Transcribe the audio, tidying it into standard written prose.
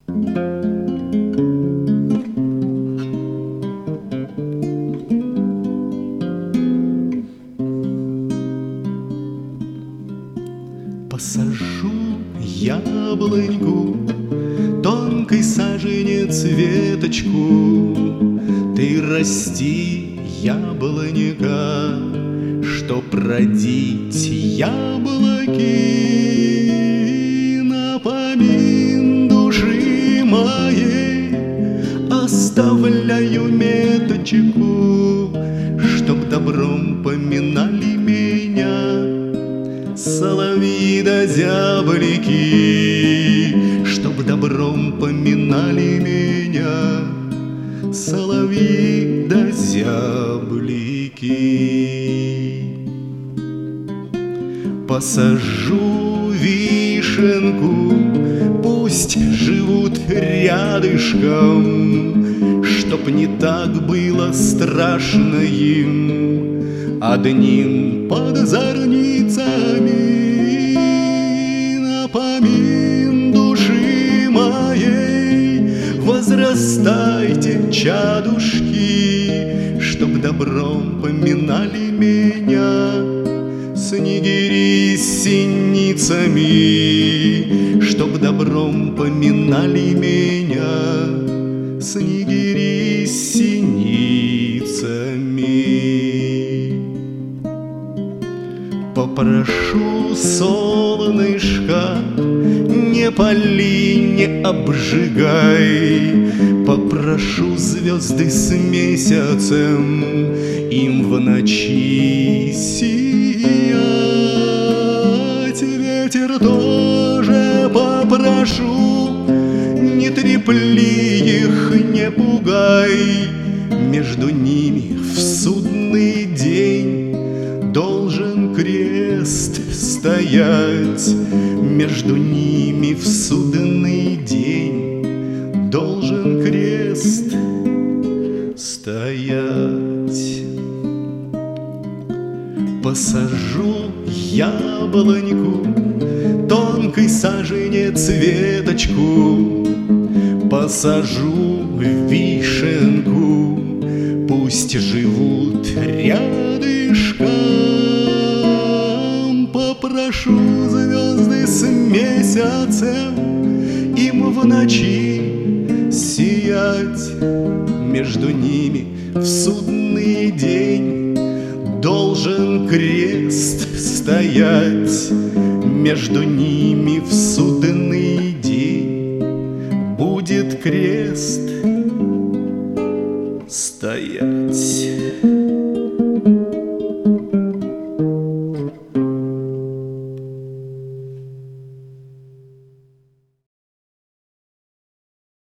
Посажу яблоньку, тонкой саженец веточку. Ты расти, яблонька, чтоб родить яблоки. Напомин души моей оставляю меточку, чтоб добром поминали меня соловьи да зяблики, чтоб добром поминали меня соловьи да зяблики. Посажу вишенку, пусть живут рядышком, чтоб не так было страшно им одним под зорницами. Напомин души моей возрастайте, чадушки, чтоб добром поминали меня снегири с синицами, чтоб добром поминали меня снегири с синицами. Попрошу солнышко, не пали, не обжигай. Попрошу звезды с месяцем, им в ночи сиять. Ветер тоже попрошу, не трепли их, не пугай. Между ними в судный день должен крест стоять. Между ними в судный день должен крест стоять. Посажу яблоньку, тонкой саженец веточку. Посажу вишенку, пусть живут рядышком. Попрошу звезды с месяцем, им в ночи сиять. Между ними в судный день должен крест стоять. Между ними в судный день будет крест стоять.